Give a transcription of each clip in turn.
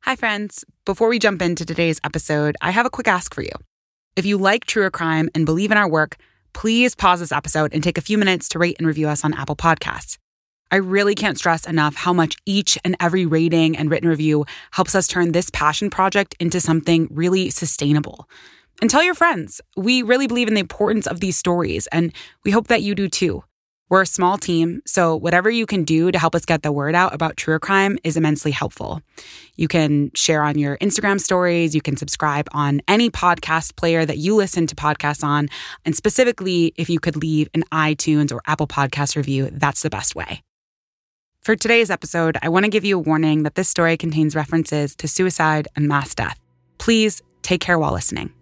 Hi, friends. Before we jump into today's episode, I have a quick ask for you. If you like Truer Crime and believe in our work, please pause this episode and take a few minutes to rate and review us on Apple Podcasts. I really can't stress enough how much each and every rating and written review helps us turn this passion project into something really sustainable. And tell your friends. We really believe in the importance of these stories, and we hope that you do too. We're a small team, so whatever you can do to help us get the word out about Truer Crime is immensely helpful. You can share on your Instagram stories, you can subscribe on any podcast player that you listen to podcasts on, and specifically, if you could leave an iTunes or Apple Podcast review, that's the best way. For today's episode, I want to give you a warning that this story contains references to suicide and mass death. Please take care while listening.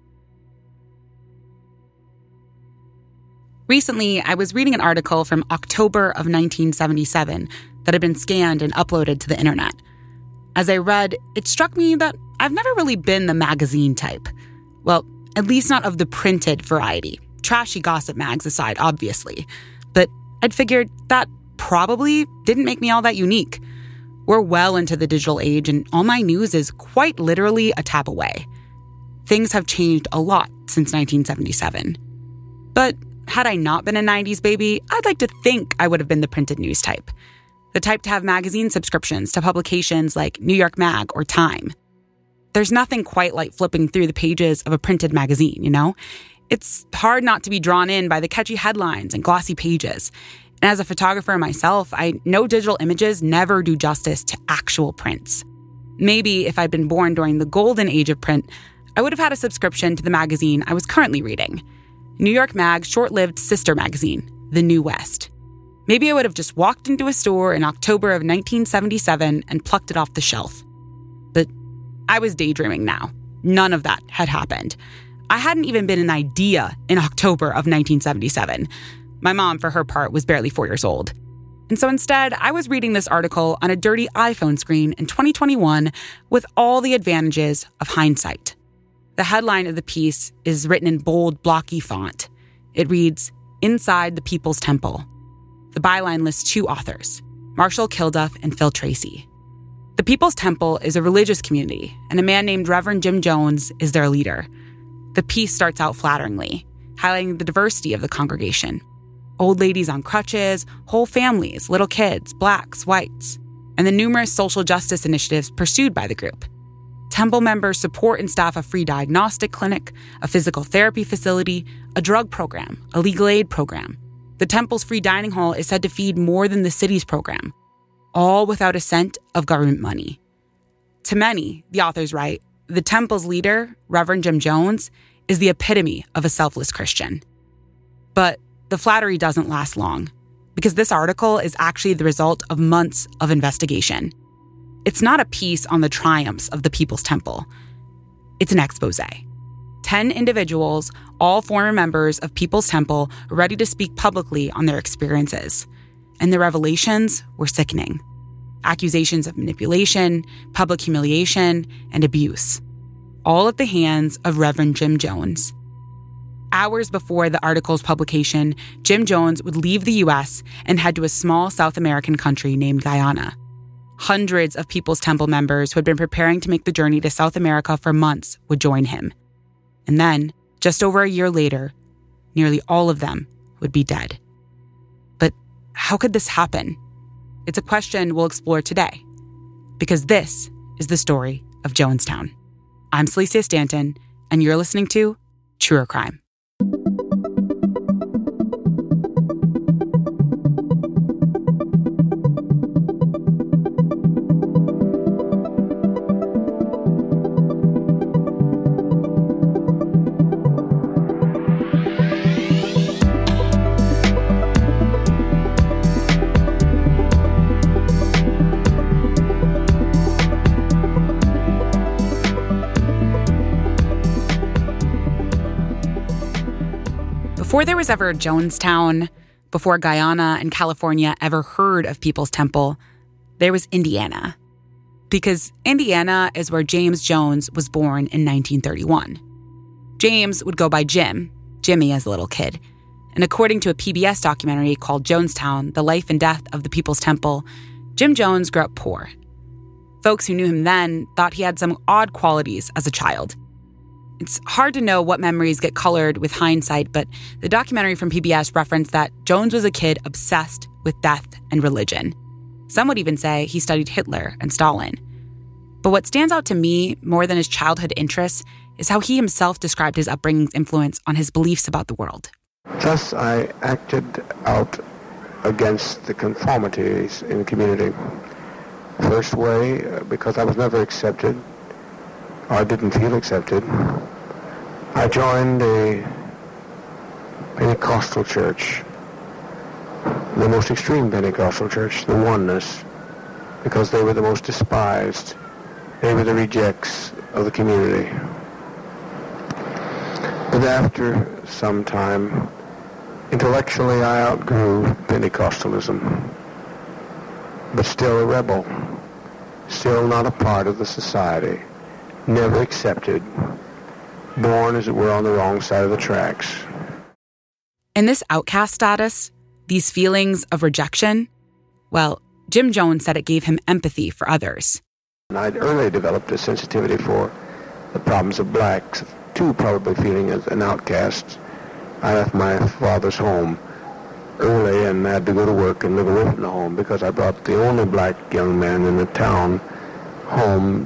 Recently, I was reading an article from October of 1977 that had been scanned and uploaded to the internet. As I read, it struck me that I've never really been the magazine type. Well, at least not of the printed variety. Trashy gossip mags aside, obviously. But I'd figured that probably didn't make me all that unique. We're well into the digital age, and all my news is quite literally a tap away. Things have changed a lot since 1977. But had I not been a 90s baby, I'd like to think I would have been the printed news type. The type to have magazine subscriptions to publications like New York Mag or Time. There's nothing quite like flipping through the pages of a printed magazine, you know? It's hard not to be drawn in by the catchy headlines and glossy pages. And as a photographer myself, I know digital images never do justice to actual prints. Maybe if I'd been born during the golden age of print, I would have had a subscription to the magazine I was currently reading. New York Mag's short-lived sister magazine, The New West. Maybe I would have just walked into a store in October of 1977 and plucked it off the shelf. But I was daydreaming now. None of that had happened. I hadn't even been an idea in October of 1977. My mom, for her part, was barely 4 years old. And so instead, I was reading this article on a dirty iPhone screen in 2021 with all the advantages of hindsight. The headline of the piece is written in bold, blocky font. It reads, "Inside the People's Temple." The byline lists two authors, Marshall Kilduff and Phil Tracy. The People's Temple is a religious community, and a man named Reverend Jim Jones is their leader. The piece starts out flatteringly, highlighting the diversity of the congregation. Old ladies on crutches, whole families, little kids, blacks, whites, and the numerous social justice initiatives pursued by the group. Temple members support and staff a free diagnostic clinic, a physical therapy facility, a drug program, a legal aid program. The Temple's free dining hall is said to feed more than the city's program, all without a cent of government money. To many, the authors write, the Temple's leader, Reverend Jim Jones, is the epitome of a selfless Christian. But the flattery doesn't last long, because this article is actually the result of months of investigation. It's not a piece on the triumphs of the People's Temple. It's an expose. 10 individuals, all former members of People's Temple, ready to speak publicly on their experiences. And the revelations were sickening. Accusations of manipulation, public humiliation, and abuse. All at the hands of Reverend Jim Jones. Hours before the article's publication, Jim Jones would leave the U.S. and head to a small South American country named Guyana. Hundreds of People's Temple members who had been preparing to make the journey to South America for months would join him. And then, just over a year later, nearly all of them would be dead. But how could this happen? It's a question we'll explore today, because this is the story of Jonestown. I'm Celicia Stanton, and you're listening to Truer Crime. Before there was ever Jonestown, before Guyana and California ever heard of People's Temple, there was Indiana. Because Indiana is where James Jones was born in 1931. James would go by Jimmy as a little kid. And according to a PBS documentary called Jonestown, The Life and Death of the People's Temple, Jim Jones grew up poor. Folks who knew him then thought he had some odd qualities as a child. It's hard to know what memories get colored with hindsight, but the documentary from PBS referenced that Jones was a kid obsessed with death and religion. Some would even say he studied Hitler and Stalin. But what stands out to me more than his childhood interests is how he himself described his upbringing's influence on his beliefs about the world. Thus, I acted out against the conformities in the community. First way, because I was never accepted, or I didn't feel accepted, I joined a Pentecostal church, the most extreme Pentecostal church, the Oneness, because they were the most despised. They were the rejects of the community. But after some time, intellectually I outgrew Pentecostalism, but still a rebel, still not a part of the society, never accepted, born, as it were, on the wrong side of the tracks. And this outcast status, these feelings of rejection, well, Jim Jones said it gave him empathy for others. And I'd early developed a sensitivity for the problems of blacks, too, probably feeling as an outcast. I left my father's home early and had to go to work and live away from the home because I brought the only black young man in the town home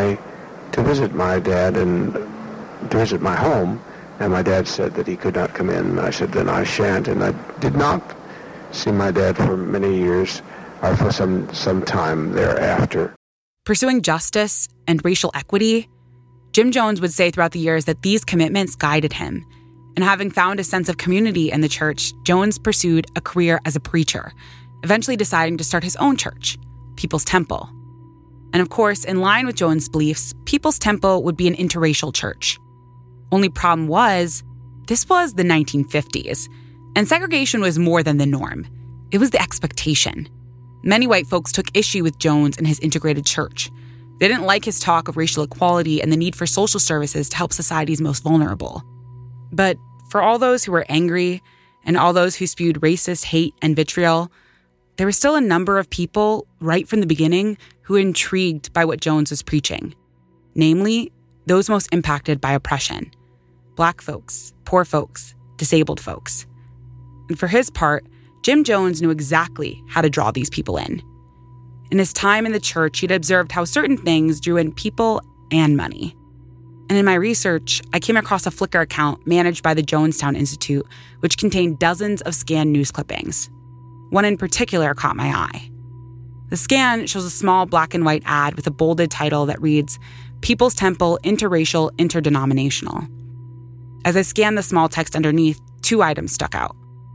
to visit my dad and to visit my home. And my dad said that he could not come in. And I said, then I shan't. And I did not see my dad for many years, or for some time thereafter. Pursuing justice and racial equity, Jim Jones would say throughout the years that these commitments guided him. And having found a sense of community in the church, Jones pursued a career as a preacher, eventually deciding to start his own church, People's Temple. And of course, in line with Jones' beliefs, People's Temple would be an interracial church. Only problem was, this was the 1950s, and segregation was more than the norm. It was the expectation. Many white folks took issue with Jones and his integrated church. They didn't like his talk of racial equality and the need for social services to help society's most vulnerable. But for all those who were angry and all those who spewed racist hate and vitriol, there were still a number of people right from the beginning who were intrigued by what Jones was preaching. Namely, those most impacted by oppression. Black folks, poor folks, disabled folks. And for his part, Jim Jones knew exactly how to draw these people in. In his time in the church, he'd observed how certain things drew in people and money. And in my research, I came across a Flickr account managed by the Jonestown Institute, which contained dozens of scanned news clippings. One in particular caught my eye. The scan shows a small black and white ad with a bolded title that reads, People's Temple Interracial Interdenominational. As I scanned the small text underneath, 2 items stuck out.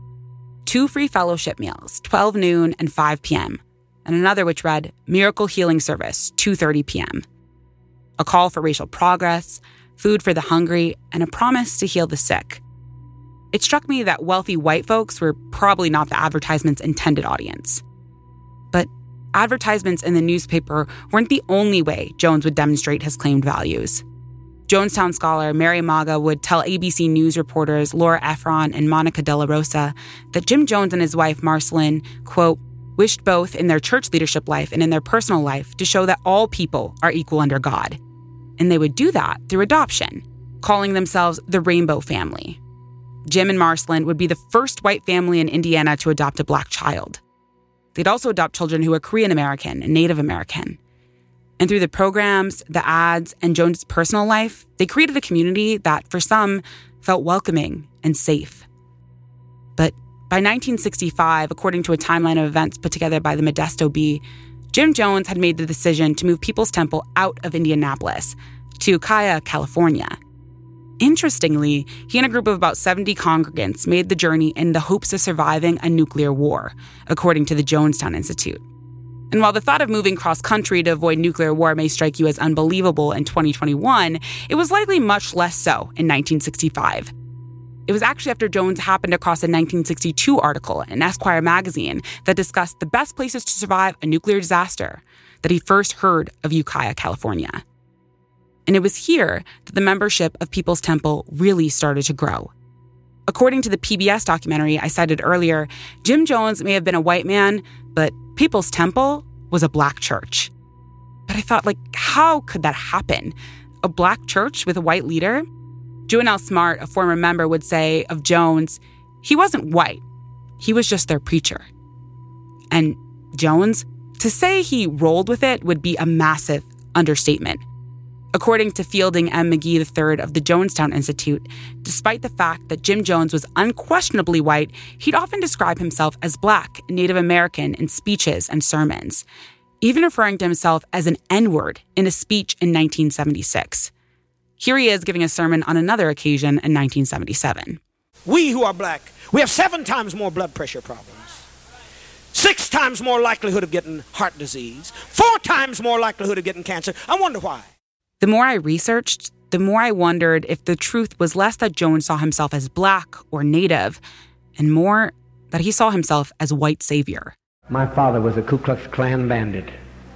2 free fellowship meals, 12 noon and 5 p.m., and another which read, Miracle Healing Service, 2:30 p.m. A call for racial progress, food for the hungry, and a promise to heal the sick. It struck me that wealthy white folks were probably not the advertisement's intended audience. But advertisements in the newspaper weren't the only way Jones would demonstrate his claimed values. Jonestown scholar Mary Maga would tell ABC News reporters Laura Efron and Monica De La Rosa that Jim Jones and his wife, Marceline, quote, wished both in their church leadership life and in their personal life to show that all people are equal under God. And they would do that through adoption, calling themselves the Rainbow Family. Jim and Marceline would be the first white family in Indiana to adopt a black child. They'd also adopt children who were Korean American and Native American. And through the programs, the ads, and Jones' personal life, they created a community that, for some, felt welcoming and safe. But by 1965, according to a timeline of events put together by the Modesto Bee, Jim Jones had made the decision to move People's Temple out of Indianapolis to Ukiah, California. Interestingly, he and a group of about 70 congregants made the journey in the hopes of surviving a nuclear war, according to the Jonestown Institute. And while the thought of moving cross-country to avoid nuclear war may strike you as unbelievable in 2021, it was likely much less so in 1965. It was actually after Jones happened across a 1962 article in Esquire magazine that discussed the best places to survive a nuclear disaster that he first heard of Ukiah, California. And it was here that the membership of People's Temple really started to grow. According to the PBS documentary I cited earlier, Jim Jones may have been a white man, but People's Temple was a black church. But I thought, how could that happen? A Black church with a white leader? Joanelle Smart, a former member, would say of Jones, he wasn't white. He was just their preacher. And Jones, to say he rolled with it would be a massive understatement. According to Fielding M. McGee III of the Jonestown Institute, despite the fact that Jim Jones was unquestionably white, he'd often describe himself as Black and Native American in speeches and sermons, even referring to himself as an N-word in a speech in 1976. Here he is giving a sermon on another occasion in 1977. We who are Black, we have 7 times more blood pressure problems, 6 times more likelihood of getting heart disease, 4 times more likelihood of getting cancer. I wonder why. The more I researched, the more I wondered if the truth was less that Jones saw himself as Black or Native, and more that he saw himself as white savior. My father was a Ku Klux Klan bandit,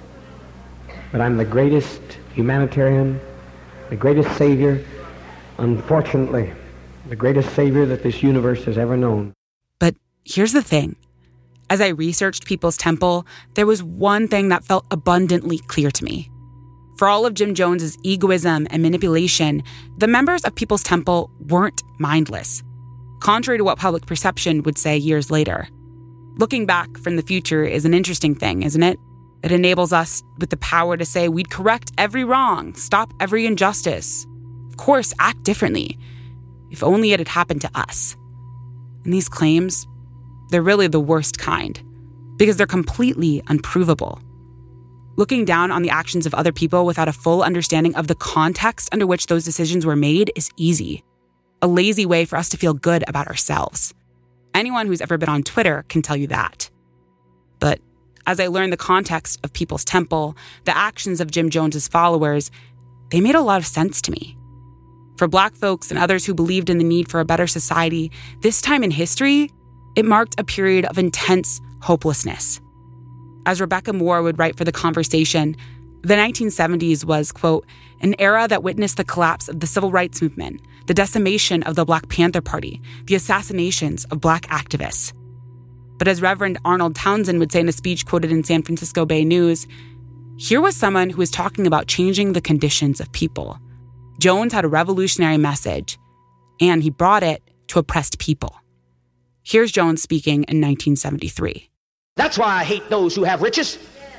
but I'm the greatest humanitarian, the greatest savior, unfortunately, the greatest savior that this universe has ever known. But here's the thing. As I researched People's Temple, there was one thing that felt abundantly clear to me. For all of Jim Jones's egoism and manipulation, the members of People's Temple weren't mindless, contrary to what public perception would say years later. Looking back from the future is an interesting thing, isn't it? It enables us with the power to say we'd correct every wrong, stop every injustice. Of course, act differently. If only it had happened to us. And these claims, they're really the worst kind, because they're completely unprovable. Looking down on the actions of other people without a full understanding of the context under which those decisions were made is easy. A lazy way for us to feel good about ourselves. Anyone who's ever been on Twitter can tell you that. But as I learned the context of People's Temple, the actions of Jim Jones's followers, they made a lot of sense to me. For Black folks and others who believed in the need for a better society, this time in history, it marked a period of intense hopelessness. As Rebecca Moore would write for The Conversation, the 1970s was, quote, an era that witnessed the collapse of the civil rights movement, the decimation of the Black Panther Party, the assassinations of Black activists. But as Reverend Arnold Townsend would say in a speech quoted in San Francisco Bay News, here was someone who was talking about changing the conditions of people. Jones had a revolutionary message, and he brought it to oppressed people. Here's Jones speaking in 1973. That's why I hate those who have riches.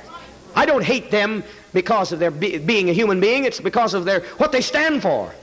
I don't hate them because of their being a human being. It's because of what they stand for.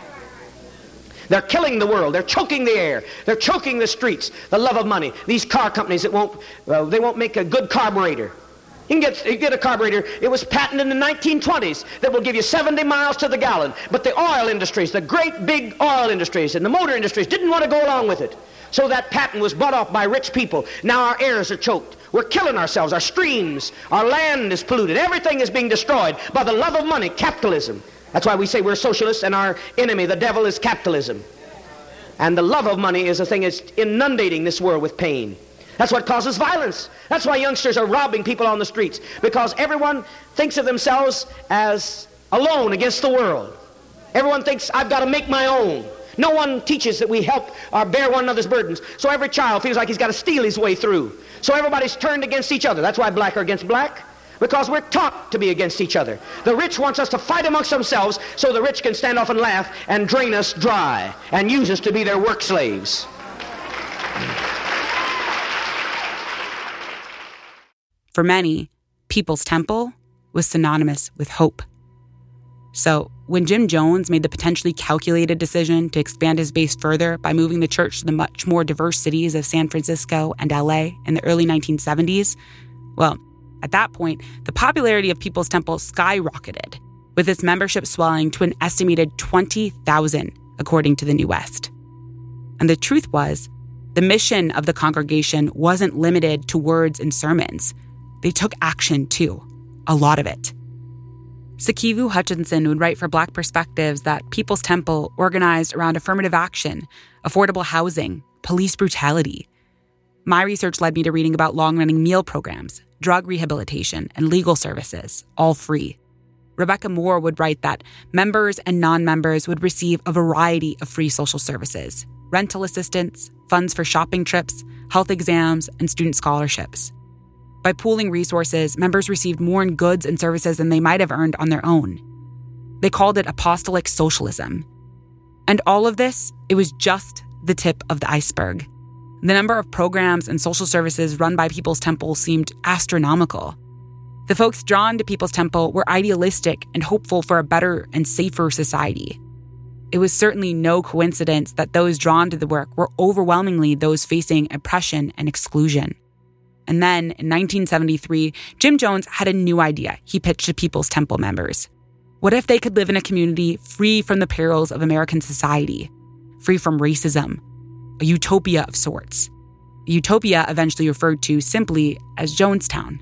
They're killing the world. They're choking the air. They're choking the streets. The love of money. These car companies that won't make a good carburetor. You can get a carburetor. It was patented in the 1920s that will give you 70 miles to the gallon. But the oil industries, the great big oil industries and the motor industries didn't want to go along with it. So that patent was bought off by rich people. Now our airs are choked. We're killing ourselves. Our streams, our land is polluted. Everything is being destroyed by the love of money, capitalism. That's why we say we're socialists and our enemy, the devil, is capitalism. And the love of money is a thing that's inundating this world with pain. That's what causes violence. That's why youngsters are robbing people on the streets, because everyone thinks of themselves as alone against the world. Everyone thinks, I've got to make my own. No one teaches that we help or bear one another's burdens. So every child feels like he's got to steal his way through. So everybody's turned against each other. That's why Black are against Black, because we're taught to be against each other. The rich wants us to fight amongst themselves so the rich can stand off and laugh and drain us dry and use us to be their work slaves. For many, People's Temple was synonymous with hope. So when Jim Jones made the potentially calculated decision to expand his base further by moving the church to the much more diverse cities of San Francisco and LA in the early 1970s, well, at that point, the popularity of People's Temple skyrocketed, with its membership swelling to an estimated 20,000, according to the New West. And the truth was, the mission of the congregation wasn't limited to words and sermons. They took action, too. A lot of it. Sikivu Hutchinson would write for Black Perspectives that People's Temple organized around affirmative action, affordable housing, police brutality. My research led me to reading about long-running meal programs, drug rehabilitation, and legal services, all free. Rebecca Moore would write that members and non-members would receive a variety of free social services, rental assistance, funds for shopping trips, health exams, and student scholarships. By pooling resources, members received more in goods and services than they might have earned on their own. They called it apostolic socialism. And all of this, it was just the tip of the iceberg. The number of programs and social services run by People's Temple seemed astronomical. The folks drawn to People's Temple were idealistic and hopeful for a better and safer society. It was certainly no coincidence that those drawn to the work were overwhelmingly those facing oppression and exclusion. And then, in 1973, Jim Jones had a new idea he pitched to People's Temple members. What if they could live in a community free from the perils of American society, free from racism, a utopia of sorts, a utopia eventually referred to simply as Jonestown?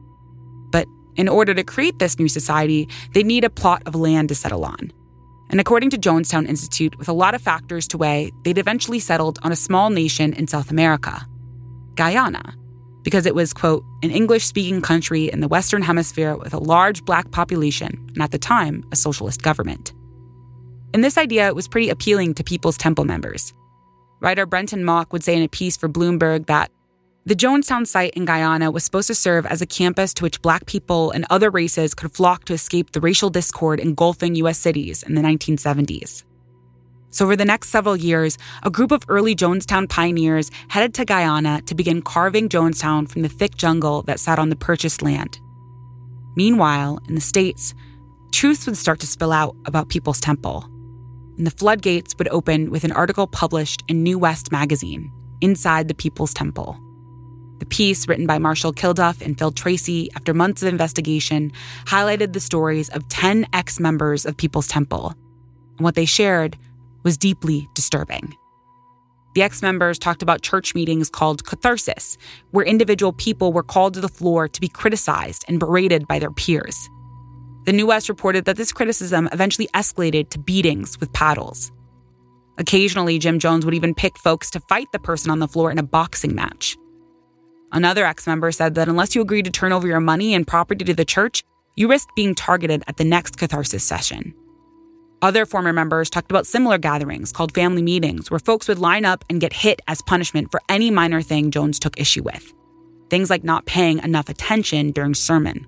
But in order to create this new society, they'd need a plot of land to settle on. And according to Jonestown Institute, with a lot of factors to weigh, they'd eventually settled on a small nation in South America, Guyana, because it was, quote, an English-speaking country in the Western Hemisphere with a large black population and at the time, a socialist government. And this idea was pretty appealing to People's Temple members. Writer Brenton Mock would say in a piece for Bloomberg that the Jonestown site in Guyana was supposed to serve as a campus to which black people and other races could flock to escape the racial discord engulfing U.S. cities in the 1970s. So over the next several years, a group of early Jonestown pioneers headed to Guyana to begin carving Jonestown from the thick jungle that sat on the purchased land. Meanwhile, in the States, truth would start to spill out about People's Temple, and the floodgates would open with an article published in New West magazine, Inside the People's Temple. The piece, written by Marshall Kilduff and Phil Tracy after months of investigation, highlighted the stories of 10 ex-members of People's Temple, and what they shared was deeply disturbing. The ex-members talked about church meetings called catharsis, where individual people were called to the floor to be criticized and berated by their peers. The New West reported that this criticism eventually escalated to beatings with paddles. Occasionally, Jim Jones would even pick folks to fight the person on the floor in a boxing match. Another ex-member said that unless you agreed to turn over your money and property to the church, you risked being targeted at the next catharsis session. Other former members talked about similar gatherings called family meetings, where folks would line up and get hit as punishment for any minor thing Jones took issue with. Things like not paying enough attention during sermon.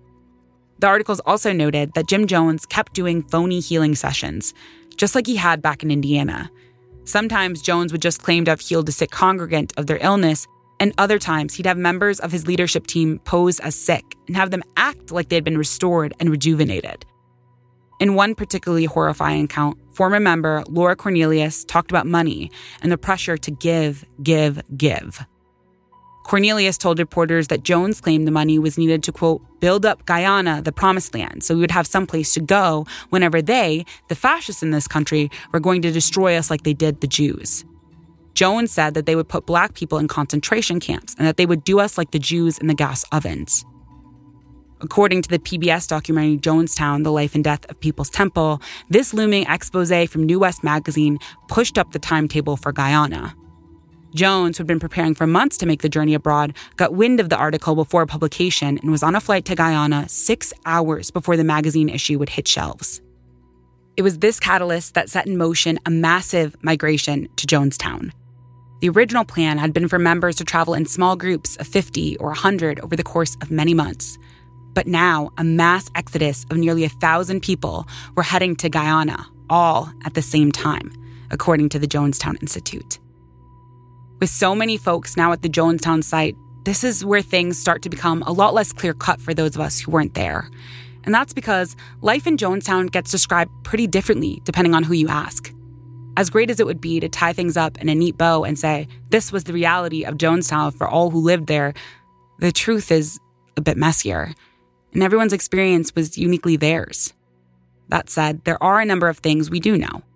The articles also noted that Jim Jones kept doing phony healing sessions, just like he had back in Indiana. Sometimes Jones would just claim to have healed a sick congregant of their illness, and other times he'd have members of his leadership team pose as sick and have them act like they'd been restored and rejuvenated. In one particularly horrifying account, former member Laura Cornelius talked about money and the pressure to give. Cornelius told reporters that Jones claimed the money was needed to, quote, build up Guyana, the promised land, so we would have someplace to go whenever they, the fascists in this country, were going to destroy us like they did the Jews. Jones said that they would put black people in concentration camps and that they would do us like the Jews in the gas ovens. According to the PBS documentary Jonestown, The Life and Death of People's Temple, this looming expose from New West magazine pushed up the timetable for Guyana. Jones, who had been preparing for months to make the journey abroad, got wind of the article before publication and was on a flight to Guyana 6 hours before the magazine issue would hit shelves. It was this catalyst that set in motion a massive migration to Jonestown. The original plan had been for members to travel in small groups of 50 or 100 over the course of many months. But now, a mass exodus of nearly 1,000 people were heading to Guyana, all at the same time, according to the Jonestown Institute. With so many folks now at the Jonestown site, this is where things start to become a lot less clear-cut for those of us who weren't there. And that's because life in Jonestown gets described pretty differently depending on who you ask. As great as it would be to tie things up in a neat bow and say, this was the reality of Jonestown for all who lived there, the truth is a bit messier. And everyone's experience was uniquely theirs. That said, there are a number of things we do know.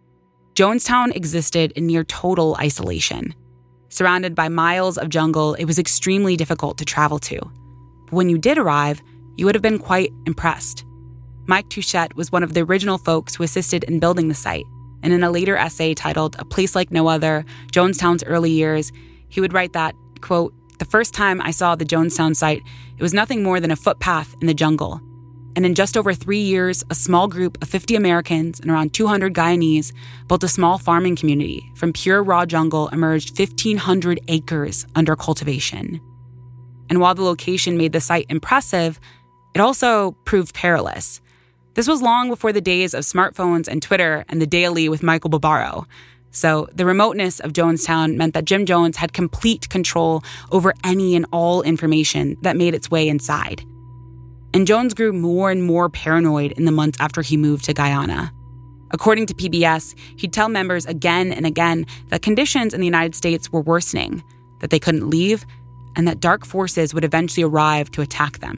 Jonestown existed in near total isolation. Surrounded by miles of jungle, it was extremely difficult to travel to. But when you did arrive, you would have been quite impressed. Mike Touchette was one of the original folks who assisted in building the site, and in a later essay titled A Place Like No Other, Jonestown's Early Years, he would write that, quote, the first time I saw the Jonestown site, it was nothing more than a footpath in the jungle. And in just over 3 years, a small group of 50 Americans and around 200 Guyanese built a small farming community. From pure raw jungle emerged 1,500 acres under cultivation. And while the location made the site impressive, it also proved perilous. This was long before the days of smartphones and Twitter and the Daily with Michael Barbaro. So the remoteness of Jonestown meant that Jim Jones had complete control over any and all information that made its way inside. And Jones grew more and more paranoid in the months after he moved to Guyana. According to PBS, he'd tell members again and again that conditions in the United States were worsening, that they couldn't leave, and that dark forces would eventually arrive to attack them.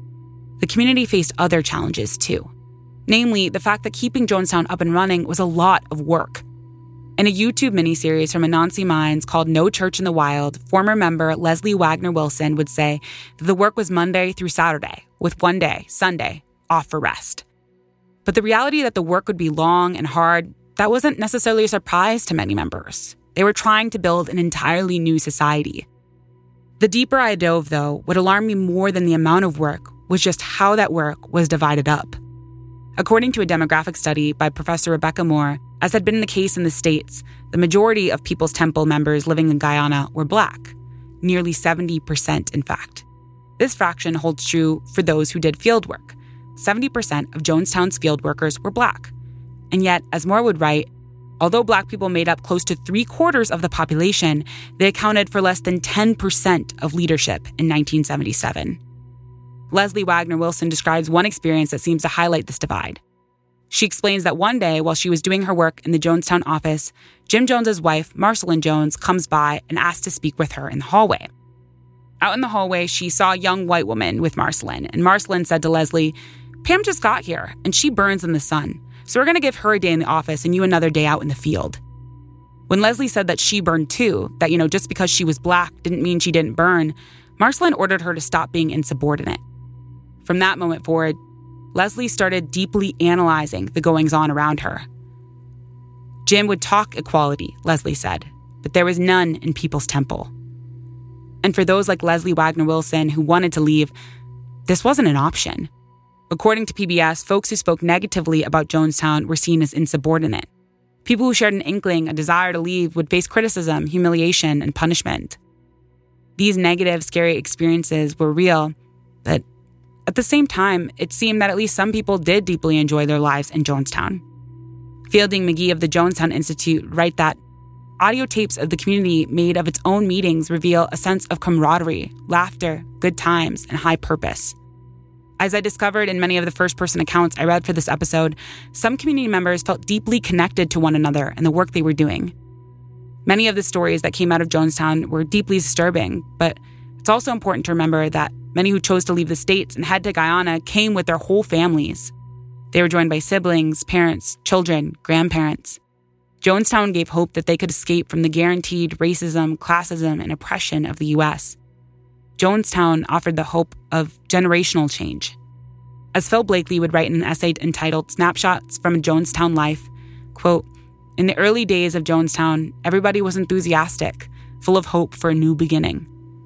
The community faced other challenges too. Namely, the fact that keeping Jonestown up and running was a lot of work. In a YouTube miniseries from Anansi Mines called No Church in the Wild, former member Leslie Wagner Wilson would say that the work was Monday through Saturday, with one day, Sunday, off for rest. But the reality that the work would be long and hard, that wasn't necessarily a surprise to many members. They were trying to build an entirely new society. The deeper I dove, though, what alarmed me more than the amount of work was just how that work was divided up. According to a demographic study by Professor Rebecca Moore, as had been the case in the States, the majority of People's Temple members living in Guyana were Black, nearly 70%, in fact. This fraction holds true for those who did field work. 70% of Jonestown's field workers were Black. And yet, as Moore would write, although Black people made up close to 3/4 of the population, they accounted for less than 10% of leadership in 1977. Leslie Wagner Wilson describes one experience that seems to highlight this divide. She explains that one day, while she was doing her work in the Jonestown office, Jim Jones's wife, Marcelyn Jones, comes by and asks to speak with her in the hallway. Out in the hallway, she saw a young white woman with Marcelyn, and Marcelyn said to Leslie, "Pam just got here, and she burns in the sun, so we're going to give her a day in the office and you another day out in the field." When Leslie said that she burned too, that, just because she was Black didn't mean she didn't burn, Marcelyn ordered her to stop being insubordinate. From that moment forward, Leslie started deeply analyzing the goings-on around her. Jim would talk equality, Leslie said, but there was none in People's Temple. And for those like Leslie Wagner Wilson who wanted to leave, this wasn't an option. According to PBS, folks who spoke negatively about Jonestown were seen as insubordinate. People who shared an inkling, a desire to leave, would face criticism, humiliation, and punishment. These negative, scary experiences were real, but at the same time, it seemed that at least some people did deeply enjoy their lives in Jonestown. Fielding McGee of the Jonestown Institute write that audio tapes of the community made of its own meetings reveal a sense of camaraderie, laughter, good times, and high purpose. As I discovered in many of the first-person accounts I read for this episode, some community members felt deeply connected to one another and the work they were doing. Many of the stories that came out of Jonestown were deeply disturbing, but it's also important to remember that many who chose to leave the States and head to Guyana came with their whole families. They were joined by siblings, parents, children, grandparents. Jonestown gave hope that they could escape from the guaranteed racism, classism, and oppression of the U.S. Jonestown offered the hope of generational change. As Phil Blakely would write in an essay entitled Snapshots from a Jonestown Life, quote, "In the early days of Jonestown, everybody was enthusiastic, full of hope for a new beginning.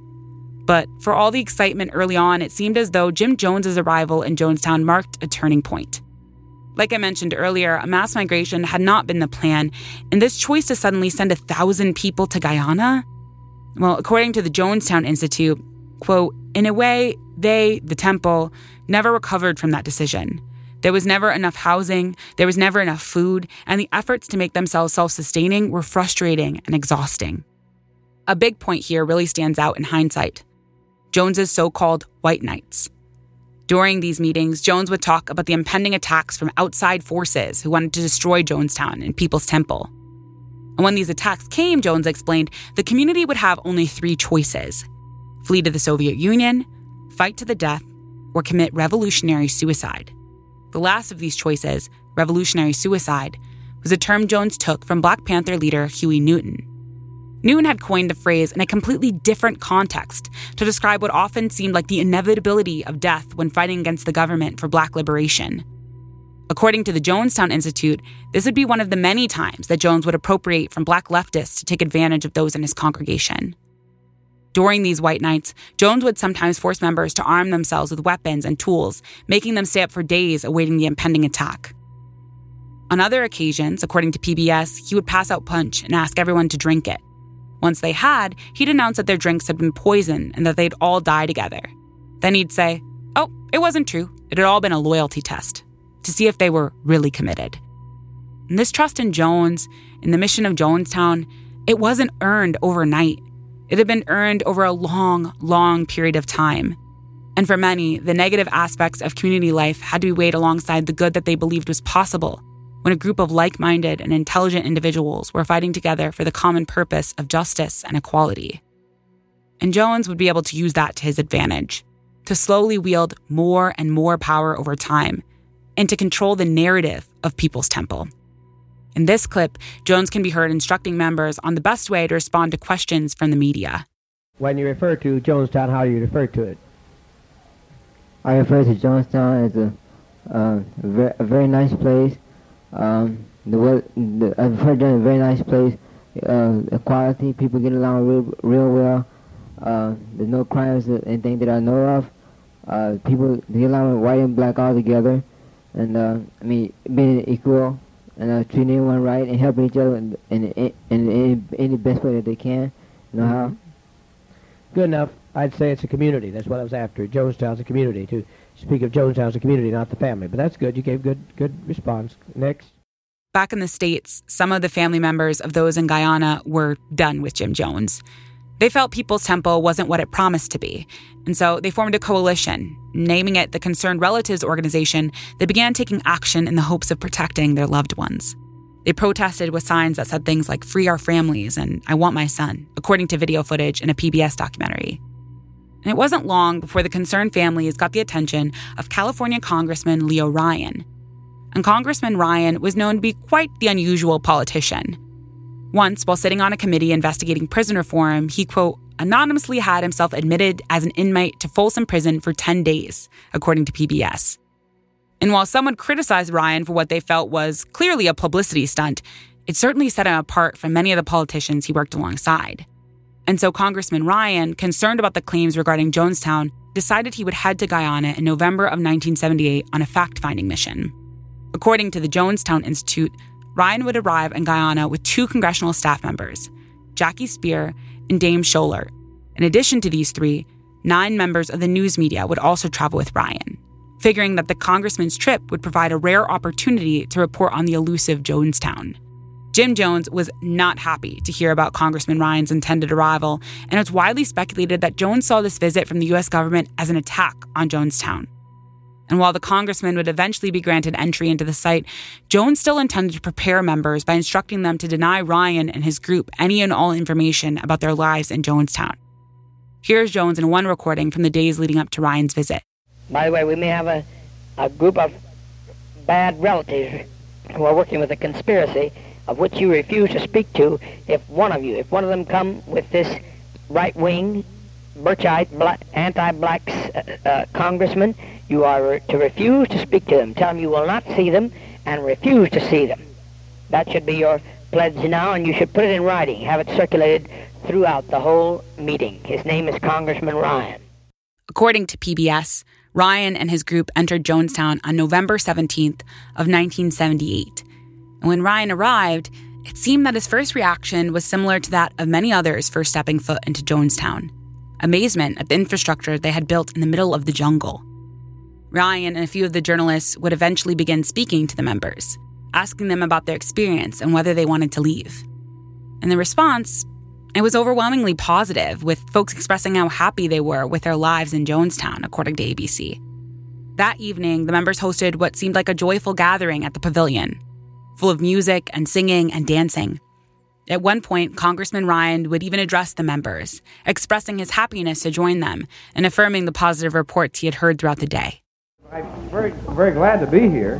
But for all the excitement early on, it seemed as though Jim Jones's arrival in Jonestown marked a turning point. Like I mentioned earlier, a mass migration had not been the plan, and this choice to suddenly send 1,000 people to Guyana? Well, according to the Jonestown Institute, quote, in a way, they, the temple, never recovered from that decision. There was never enough housing, there was never enough food, and the efforts to make themselves self-sustaining were frustrating and exhausting. A big point here really stands out in hindsight. Jones's so-called white knights. During these meetings, Jones would talk about the impending attacks from outside forces who wanted to destroy Jonestown and People's Temple. And when these attacks came, Jones explained, the community would have only 3 choices: flee to the Soviet Union, fight to the death, or commit revolutionary suicide. The last of these choices, revolutionary suicide, was a term Jones took from Black Panther leader Huey Newton. Newton had coined the phrase in a completely different context to describe what often seemed like the inevitability of death when fighting against the government for Black liberation. According to the Jonestown Institute, this would be one of the many times that Jones would appropriate from Black leftists to take advantage of those in his congregation. During these white nights, Jones would sometimes force members to arm themselves with weapons and tools, making them stay up for days awaiting the impending attack. On other occasions, according to PBS, he would pass out punch and ask everyone to drink it. Once they had, he'd announce that their drinks had been poisoned and that they'd all die together. Then he'd say, "Oh, it wasn't true. It had all been a loyalty test," to see if they were really committed. And this trust in Jones, in the mission of Jonestown, it wasn't earned overnight. It had been earned over a long, long period of time. And for many, the negative aspects of community life had to be weighed alongside the good that they believed was possible when a group of like-minded and intelligent individuals were fighting together for the common purpose of justice and equality. And Jones would be able to use that to his advantage, to slowly wield more and more power over time, and to control the narrative of People's Temple. In this clip, Jones can be heard instructing members on the best way to respond to questions from the media. When you refer to Jonestown, how do you refer to it? I refer to Jonestown as a very nice place. I've heard that a very nice place. Equality, people get along real well. There's no crimes or anything that I know of. People get along with white and black all together, and being equal and treating everyone right and helping each other in the best way that they can. You know how? Good enough. I'd say it's a community. That's what I was after. Jonestown's a community. To speak of Jonestown as a community, not the family. But that's good. You gave good response. Next. Back in the States, some of the family members of those in Guyana were done with Jim Jones. They felt People's Temple wasn't what it promised to be, and so they formed a coalition, naming it the Concerned Relatives Organization, that began taking action in the hopes of protecting their loved ones. They protested with signs that said things like "Free our families" and "I want my son," according to video footage in a PBS documentary. And it wasn't long before the concerned families got the attention of California Congressman Leo Ryan. And Congressman Ryan was known to be quite the unusual politician. Once, while sitting on a committee investigating prison reform, he, quote, anonymously had himself admitted as an inmate to Folsom Prison for 10 days, according to PBS. And while some would criticize Ryan for what they felt was clearly a publicity stunt, it certainly set him apart from many of the politicians he worked alongside. And so Congressman Ryan, concerned about the claims regarding Jonestown, decided he would head to Guyana in November of 1978 on a fact-finding mission. According to the Jonestown Institute, Ryan would arrive in Guyana with 2 congressional staff members, Jackie Speer and Dame Scholler. In addition to these 3, 9 members of the news media would also travel with Ryan, figuring that the congressman's trip would provide a rare opportunity to report on the elusive Jonestown. Jim Jones was not happy to hear about Congressman Ryan's intended arrival, and it's widely speculated that Jones saw this visit from the U.S. government as an attack on Jonestown. And while the congressman would eventually be granted entry into the site, Jones still intended to prepare members by instructing them to deny Ryan and his group any and all information about their lives in Jonestown. Here's Jones in one recording from the days leading up to Ryan's visit. By the way, we may have a group of bad relatives who are working with a conspiracy of which you refuse to speak to. If one of them come with this right-wing, Birchite, anti-black congressman, you are to refuse to speak to them. Tell them you will not see them and refuse to see them. That should be your pledge now, and you should put it in writing. Have it circulated throughout the whole meeting. His name is Congressman Ryan. According to PBS, Ryan and his group entered Jonestown on November 17th of 1978. And when Ryan arrived, it seemed that his first reaction was similar to that of many others first stepping foot into Jonestown. Amazement at the infrastructure they had built in the middle of the jungle. Ryan and a few of the journalists would eventually begin speaking to the members, asking them about their experience and whether they wanted to leave. And the response, it was overwhelmingly positive, with folks expressing how happy they were with their lives in Jonestown, according to ABC. That evening, the members hosted what seemed like a joyful gathering at the pavilion, full of music and singing and dancing. At one point, Congressman Ryan would even address the members, expressing his happiness to join them and affirming the positive reports he had heard throughout the day. I'm very, very glad to be here.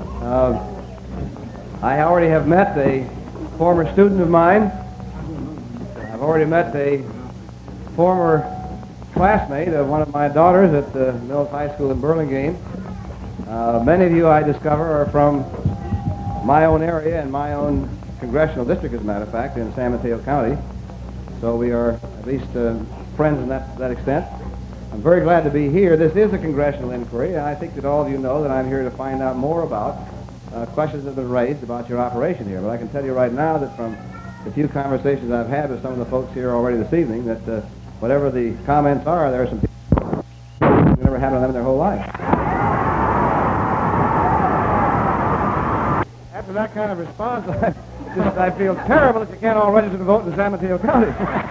I already have met a former student of mine. I've already met a former classmate of one of my daughters at the Mills High School in Burlingame. Many of you, I discover, are from my own area and my own congressional district, as a matter of fact, in San Mateo County. So we are at least friends in that extent. I'm very glad to be here. This is a congressional inquiry, and I think that all of you know that I'm here to find out more about questions that have been raised about your operation here. But I can tell you right now that from the few conversations I've had with some of the folks here already this evening that whatever the comments are, there are some people who never had on them in their whole life. After that kind of response, I feel terrible that you can't all register to vote in San Mateo County.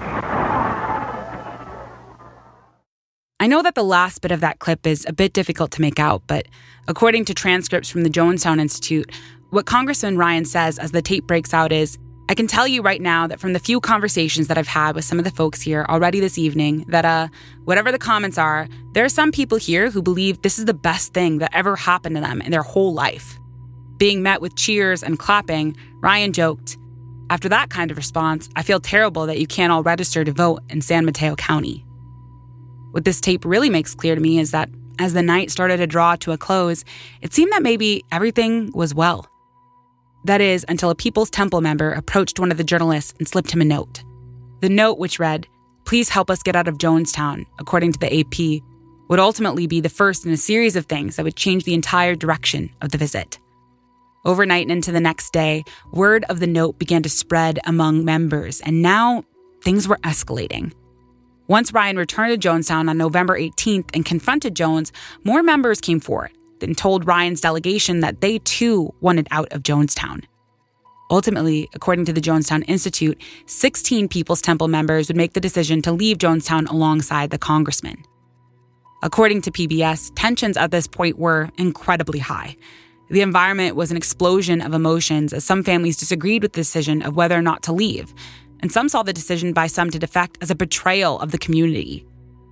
I know that the last bit of that clip is a bit difficult to make out, but according to transcripts from the Jonestown Institute, what Congressman Ryan says as the tape breaks out is, I can tell you right now that from the few conversations that I've had with some of the folks here already this evening, that whatever the comments are, there are some people here who believe this is the best thing that ever happened to them in their whole life. Being met with cheers and clapping, Ryan joked, after that kind of response, I feel terrible that you can't all register to vote in San Mateo County. What this tape really makes clear to me is that as the night started to draw to a close, it seemed that maybe everything was well. That is, until a People's Temple member approached one of the journalists and slipped him a note. The note, which read, "Please help us get out of Jonestown," according to the AP, would ultimately be the first in a series of things that would change the entire direction of the visit. Overnight and into the next day, word of the note began to spread among members, and now things were escalating. Once Ryan returned to Jonestown on November 18th and confronted Jones, more members came forward and told Ryan's delegation that they too wanted out of Jonestown. Ultimately, according to the Jonestown Institute, 16 People's Temple members would make the decision to leave Jonestown alongside the congressman. According to PBS, tensions at this point were incredibly high. The environment was an explosion of emotions as some families disagreed with the decision of whether or not to leave, and some saw the decision by some to defect as a betrayal of the community.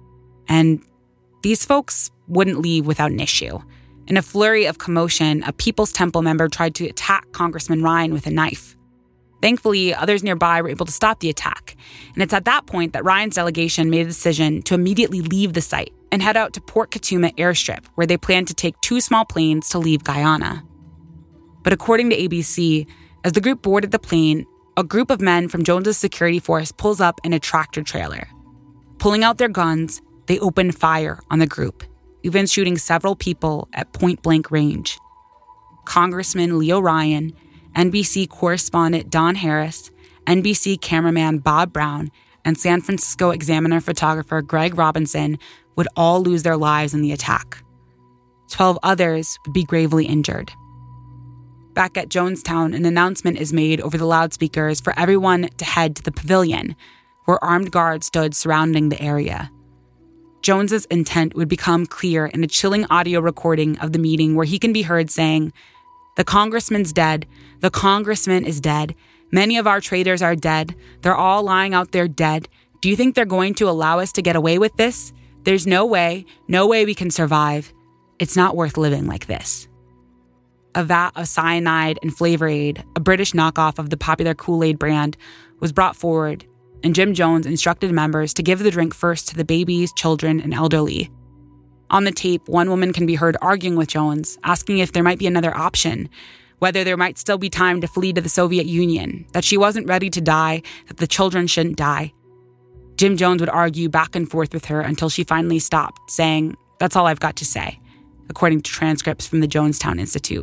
And these folks wouldn't leave without an issue. In a flurry of commotion, a People's Temple member tried to attack Congressman Ryan with a knife. Thankfully, others nearby were able to stop the attack, and it's at that point that Ryan's delegation made a decision to immediately leave the site and head out to Port Kaituma Airstrip, where they planned to take 2 small planes to leave Guyana. But according to ABC, as the group boarded the plane, a group of men from Jones's security force pulls up in a tractor trailer. Pulling out their guns, they open fire on the group, even shooting several people at point-blank range. Congressman Leo Ryan, NBC correspondent Don Harris, NBC cameraman Bob Brown, and San Francisco Examiner photographer Greg Robinson would all lose their lives in the attack. 12 others would be gravely injured. Back at Jonestown, an announcement is made over the loudspeakers for everyone to head to the pavilion, where armed guards stood surrounding the area. Jones's intent would become clear in a chilling audio recording of the meeting where he can be heard saying, "The congressman's dead. The congressman is dead. Many of our traitors are dead. They're all lying out there dead. Do you think they're going to allow us to get away with this? There's no way we can survive. It's not worth living like this." A vat of cyanide and Flavor Aid, a British knockoff of the popular Kool-Aid brand, was brought forward, and Jim Jones instructed members to give the drink first to the babies, children, and elderly. On the tape, one woman can be heard arguing with Jones, asking if there might be another option, whether there might still be time to flee to the Soviet Union, that she wasn't ready to die, that the children shouldn't die. Jim Jones would argue back and forth with her until she finally stopped, saying, "That's all I've got to say," according to transcripts from the Jonestown Institute.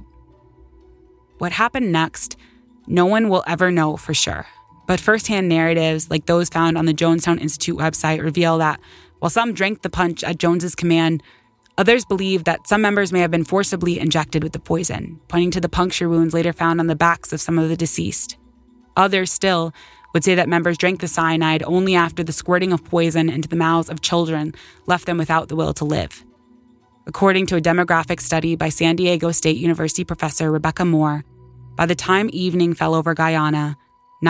What happened next, no one will ever know for sure. But firsthand narratives like those found on the Jonestown Institute website reveal that while some drank the punch at Jones's command, others believe that some members may have been forcibly injected with the poison, pointing to the puncture wounds later found on the backs of some of the deceased. Others still would say that members drank the cyanide only after the squirting of poison into the mouths of children left them without the will to live. According to a demographic study by San Diego State University professor Rebecca Moore, by the time evening fell over Guyana,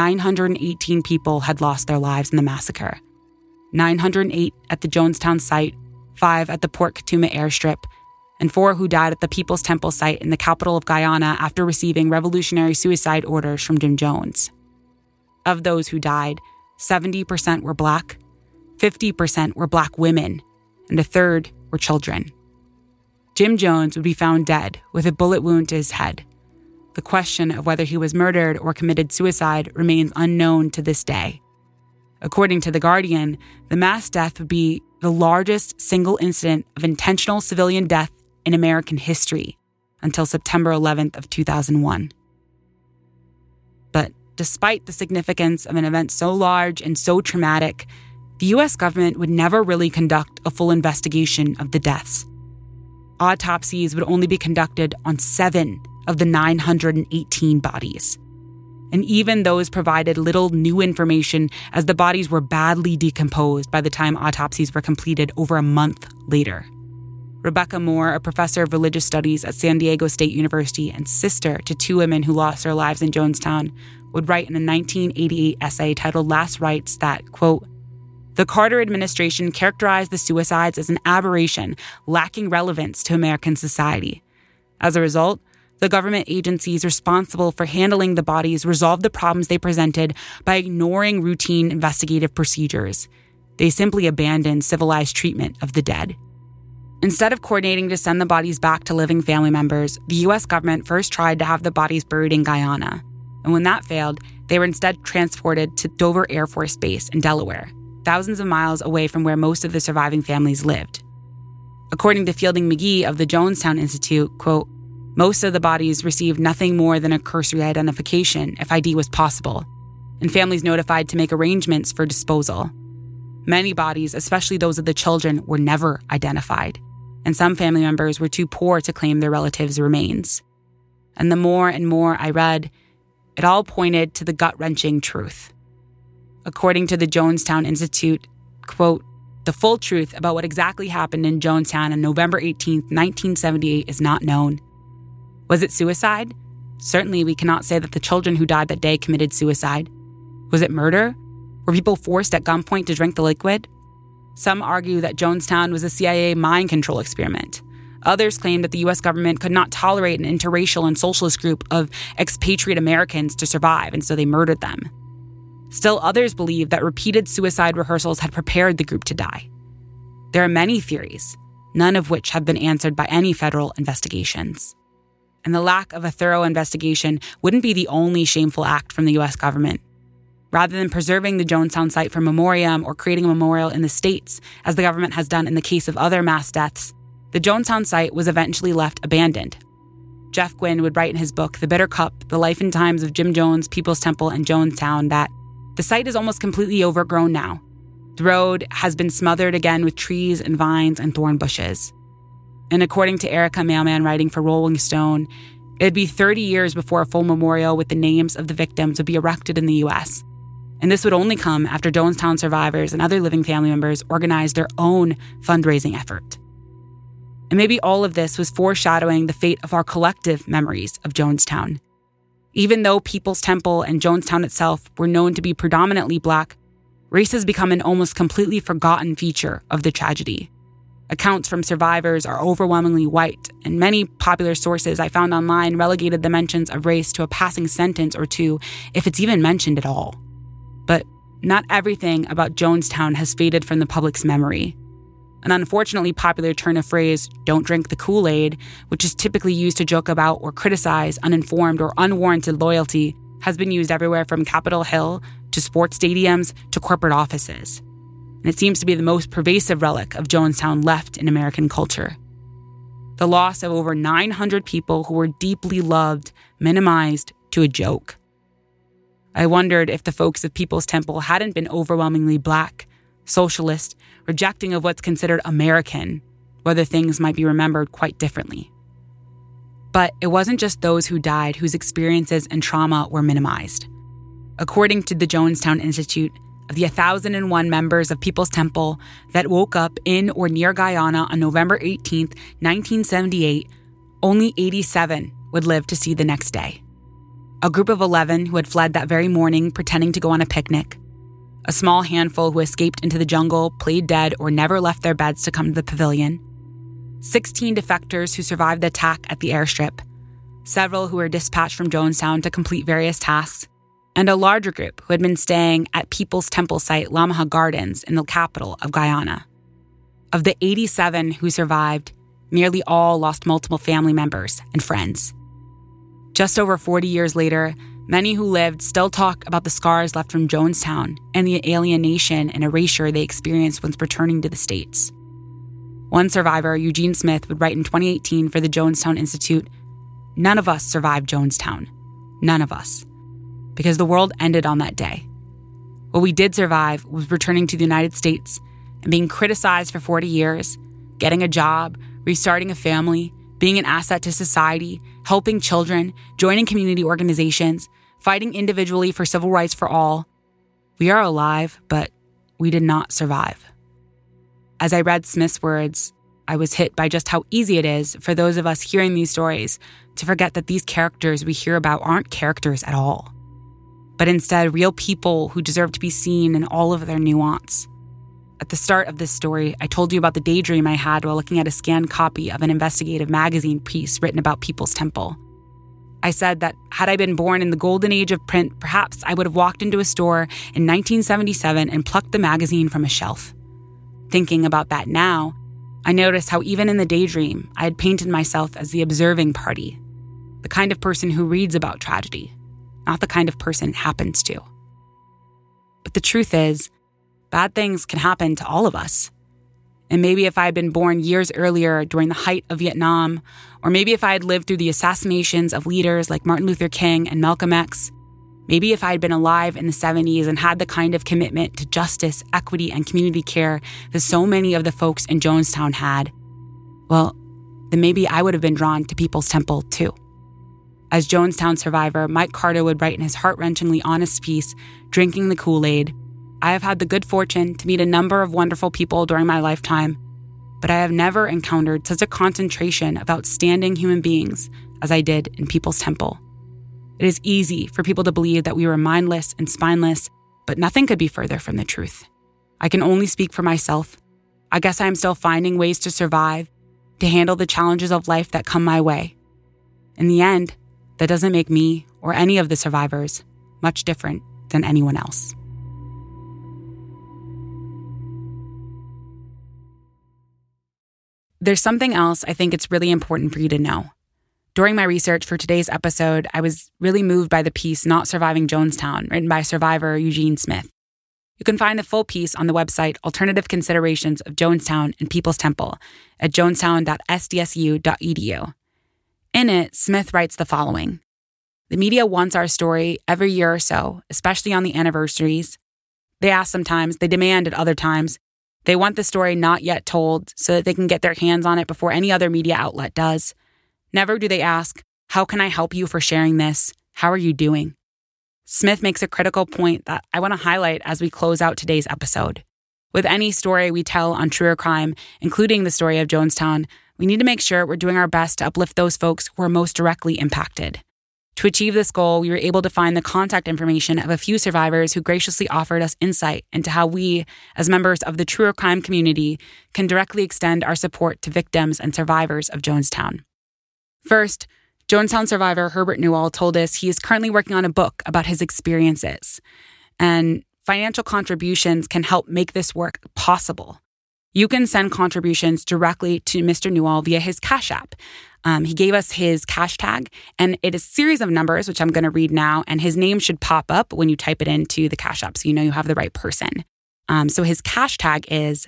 918 people had lost their lives in the massacre. 908 at the Jonestown site, 5 at the Port Kaituma airstrip, and 4 who died at the People's Temple site in the capital of Guyana after receiving revolutionary suicide orders from Jim Jones. Of those who died, 70% were Black, 50% were Black women, and a third were children. Jim Jones would be found dead with a bullet wound to his head. The question of whether he was murdered or committed suicide remains unknown to this day. According to The Guardian, the mass death would be the largest single incident of intentional civilian death in American history until September 11th of 2001. But despite the significance of an event so large and so traumatic, the U.S. government would never really conduct a full investigation of the deaths. Autopsies would only be conducted on 7 of the 918 bodies. And even those provided little new information, as the bodies were badly decomposed by the time autopsies were completed over a month later. Rebecca Moore, a professor of religious studies at San Diego State University and sister to 2 women who lost their lives in Jonestown, would write in a 1988 essay titled Last Rites that, quote, "The Carter administration characterized the suicides as an aberration lacking relevance to American society. As a result, the government agencies responsible for handling the bodies resolved the problems they presented by ignoring routine investigative procedures. They simply abandoned civilized treatment of the dead." Instead of coordinating to send the bodies back to living family members, the U.S. government first tried to have the bodies buried in Guyana. And when that failed, they were instead transported to Dover Air Force Base in Delaware, thousands of miles away from where most of the surviving families lived. According to Fielding McGee of the Jonestown Institute, quote, "Most of the bodies received nothing more than a cursory identification, if ID was possible, and families notified to make arrangements for disposal. Many bodies, especially those of the children, were never identified, and some family members were too poor to claim their relatives' remains. And the more and more I read, it all pointed to the gut-wrenching truth. According to the Jonestown Institute, quote, "The full truth about what exactly happened in Jonestown on November 18, 1978 is not known. Was it suicide? Certainly we cannot say that the children who died that day committed suicide. Was it murder? Were people forced at gunpoint to drink the liquid? Some argue that Jonestown was a CIA mind control experiment. Others claim that the U.S. government could not tolerate an interracial and socialist group of expatriate Americans to survive, and so they murdered them. Still others believe that repeated suicide rehearsals had prepared the group to die. There are many theories, none of which have been answered by any federal investigations. And the lack of a thorough investigation wouldn't be the only shameful act from the U.S. government. Rather than preserving the Jonestown site for memoriam or creating a memorial in the States, as the government has done in the case of other mass deaths, the Jonestown site was eventually left abandoned. Jeff Gwynne would write in his book, The Bitter Cup, The Life and Times of Jim Jones, People's Temple, and Jonestown, that the site is almost completely overgrown now. The road has been smothered again with trees and vines and thorn bushes. And according to Erica Mailman writing for Rolling Stone, it'd be 30 years before a full memorial with the names of the victims would be erected in the U.S., and this would only come after Jonestown survivors and other living family members organized their own fundraising effort. And maybe all of this was foreshadowing the fate of our collective memories of Jonestown. Even though People's Temple and Jonestown itself were known to be predominantly Black, race has become an almost completely forgotten feature of the tragedy. Accounts from survivors are overwhelmingly white, and many popular sources I found online relegated the mentions of race to a passing sentence or two, if it's even mentioned at all. But not everything about Jonestown has faded from the public's memory. An unfortunately popular turn of phrase, "don't drink the Kool-Aid," which is typically used to joke about or criticize uninformed or unwarranted loyalty, has been used everywhere from Capitol Hill to sports stadiums to corporate offices. And it seems to be the most pervasive relic of Jonestown left in American culture. The loss of over 900 people who were deeply loved, minimized to a joke. I wondered if the folks of People's Temple hadn't been overwhelmingly Black, socialist, rejecting of what's considered American, whether things might be remembered quite differently. But it wasn't just those who died whose experiences and trauma were minimized. According to the Jonestown Institute, of the 1,001 members of People's Temple that woke up in or near Guyana on November 18, 1978, only 87 would live to see the next day. A group of 11 who had fled that very morning pretending to go on a picnic. A small handful who escaped into the jungle, played dead, or never left their beds to come to the pavilion. 16 defectors who survived the attack at the airstrip. Several who were dispatched from Jonestown to complete various tasks. And a larger group who had been staying at People's Temple site Lamaha Gardens in the capital of Guyana. Of the 87 who survived, nearly all lost multiple family members and friends. Just over 40 years later, many who lived still talk about the scars left from Jonestown and the alienation and erasure they experienced once returning to the States. One survivor, Eugene Smith, would write in 2018 for the Jonestown Institute, "None of us survived Jonestown. None of us. because the world ended on that day. What we did survive was returning to the United States and being criticized for 40 years, getting a job, restarting a family, being an asset to society, helping children, joining community organizations, fighting individually for civil rights for all. We are alive, but we did not survive. As I read Smith's words, I was hit by just how easy it is for those of us hearing these stories to forget that these characters we hear about aren't characters at all, but instead real people who deserve to be seen in all of their nuance. At the start of this story, I told you about the daydream I had while looking at a scanned copy of an investigative magazine piece written about People's Temple. I said that had I been born in the golden age of print, perhaps I would have walked into a store in 1977 and plucked the magazine from a shelf. Thinking about that now, I noticed how even in the daydream, I had painted myself as the observing party, the kind of person who reads about tragedy, not the kind of person it happens to. But the truth is, bad things can happen to all of us. And maybe if I had been born years earlier during the height of Vietnam, or maybe if I had lived through the assassinations of leaders like Martin Luther King and Malcolm X, maybe if I had been alive in the 70s and had the kind of commitment to justice, equity, and community care that so many of the folks in Jonestown had, well, then maybe I would have been drawn to People's Temple too. As Jonestown survivor Mike Carter would write in his heart-wrenchingly honest piece, Drinking the Kool-Aid, I have had the good fortune to meet a number of wonderful people during my lifetime, but I have never encountered such a concentration of outstanding human beings as I did in People's Temple. It is easy for people to believe that we were mindless and spineless, but nothing could be further from the truth. I can only speak for myself. I guess I am still finding ways to survive, to handle the challenges of life that come my way. In the end, that doesn't make me or any of the survivors much different than anyone else. There's something else I think it's really important for you to know. During my research for today's episode, I was really moved by the piece Not Surviving Jonestown, written by survivor Eugene Smith. You can find the full piece on the website Alternative Considerations of Jonestown and People's Temple at jonestown.sdsu.edu. In it, Smith writes the following: The media wants our story every year or so, especially on the anniversaries. They ask sometimes, they demand at other times. They want the story not yet told so that they can get their hands on it before any other media outlet does. Never do they ask, how can I help you for sharing this? How are you doing? Smith makes a critical point that I want to highlight as we close out today's episode. With any story we tell on True or Crime, including the story of Jonestown, we need to make sure we're doing our best to uplift those folks who are most directly impacted. To achieve this goal, we were able to find the contact information of a few survivors who graciously offered us insight into how we, as members of the True or Crime community, can directly extend our support to victims and survivors of Jonestown. First, Jonestown survivor Herbert Newell told us he is currently working on a book about his experiences, and financial contributions can help make this work possible. You can send contributions directly to Mr. Newell via his Cash App. He gave us his cash tag, and it is a series of numbers, which I'm going to read now, and his name should pop up when you type it into the Cash App, so you know you have the right person. So his cash tag is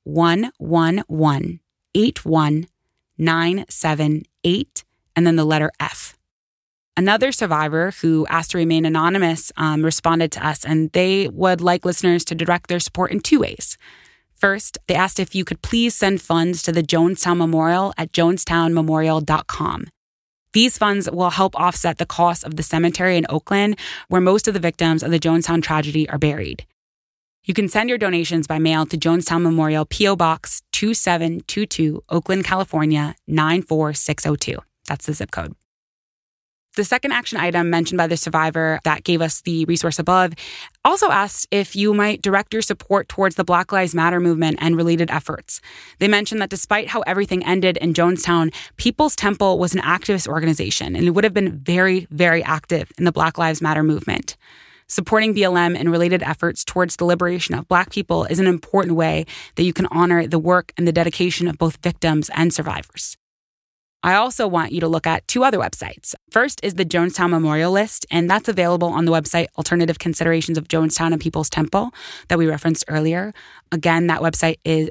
11181978, and then the letter F. Another survivor who asked to remain anonymous responded to us, and they would like listeners to direct their support in two ways. First, they asked if you could please send funds to the Jonestown Memorial at jonestownmemorial.com. These funds will help offset the cost of the cemetery in Oakland, where most of the victims of the Jonestown tragedy are buried. You can send your donations by mail to Jonestown Memorial, P.O. Box 2722, Oakland, California, 94602. That's the zip code. The second action item mentioned by the survivor that gave us the resource above also asked if you might direct your support towards the Black Lives Matter movement and related efforts. They mentioned that despite how everything ended in Jonestown, People's Temple was an activist organization, and it would have been very, very active in the Black Lives Matter movement. Supporting BLM and related efforts towards the liberation of Black people is an important way that you can honor the work and the dedication of both victims and survivors. I also want you to look at two other websites. First is the Jonestown Memorial List, and that's available on the website Alternative Considerations of Jonestown and People's Temple that we referenced earlier. Again, that website is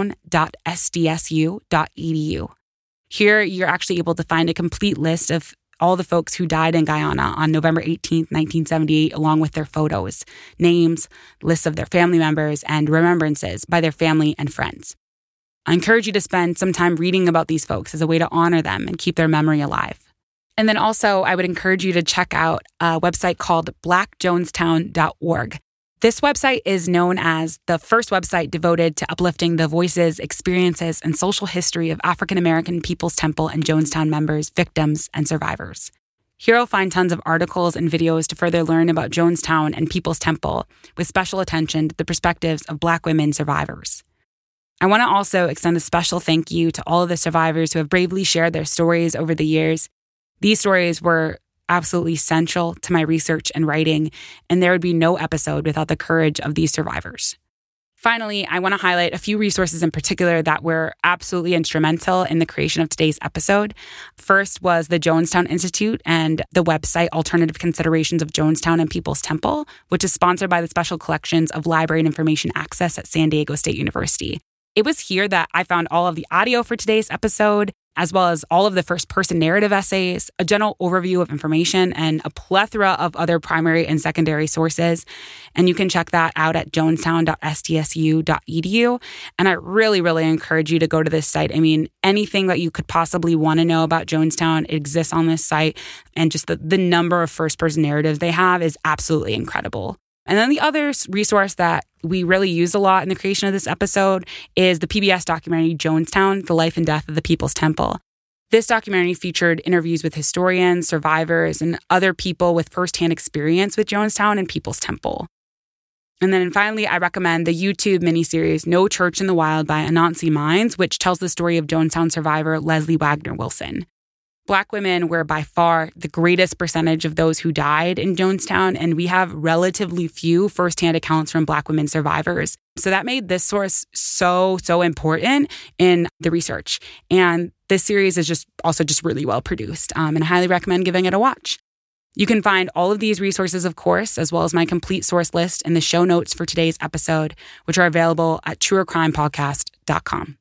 jonestown.sdsu.edu. Here, you're actually able to find a complete list of all the folks who died in Guyana on November 18th, 1978, along with their photos, names, lists of their family members, and remembrances by their family and friends. I encourage you to spend some time reading about these folks as a way to honor them and keep their memory alive. And then also, I would encourage you to check out a website called blackjonestown.org. This website is known as the first website devoted to uplifting the voices, experiences, and social history of African American People's Temple and Jonestown members, victims, and survivors. Here you'll find tons of articles and videos to further learn about Jonestown and People's Temple, with special attention to the perspectives of Black women survivors. I want to also extend a special thank you to all of the survivors who have bravely shared their stories over the years. These stories were absolutely central to my research and writing, and there would be no episode without the courage of these survivors. Finally, I want to highlight a few resources in particular that were absolutely instrumental in the creation of today's episode. First was the Jonestown Institute and the website Alternative Considerations of Jonestown and People's Temple, which is sponsored by the Special Collections of Library and Information Access at San Diego State University. It was here that I found all of the audio for today's episode, as well as all of the first-person narrative essays, a general overview of information, and a plethora of other primary and secondary sources. And you can check that out at jonestown.stsu.edu. And I really, really encourage you to go to this site. I mean, anything that you could possibly want to know about Jonestown exists on this site. And just the number of first-person narratives they have is absolutely incredible. And then the other resource that we really use a lot in the creation of this episode is the PBS documentary Jonestown, The Life and Death of the People's Temple. This documentary featured interviews with historians, survivors, and other people with firsthand experience with Jonestown and People's Temple. And then finally, I recommend the YouTube miniseries No Church in the Wild by Anansi Mines, which tells the story of Jonestown survivor Leslie Wagner Wilson. Black women were by far the greatest percentage of those who died in Jonestown, and we have relatively few firsthand accounts from Black women survivors. So that made this source so important in the research. And this series is just really well produced, and I highly recommend giving it a watch. You can find all of these resources, of course, as well as my complete source list in the show notes for today's episode, which are available at truercrimepodcast.com.